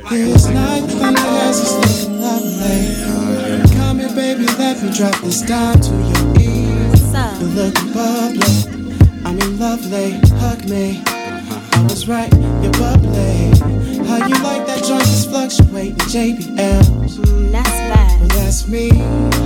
This night the glass is looking lovely. Come here, baby, let me drop this dime to your ear. What's up? You're looking bubbly, I mean lovely. Hug me, I was right, you're bubbly. How you like that joint just fluctuating JBLs? That's bad. Well, that's me.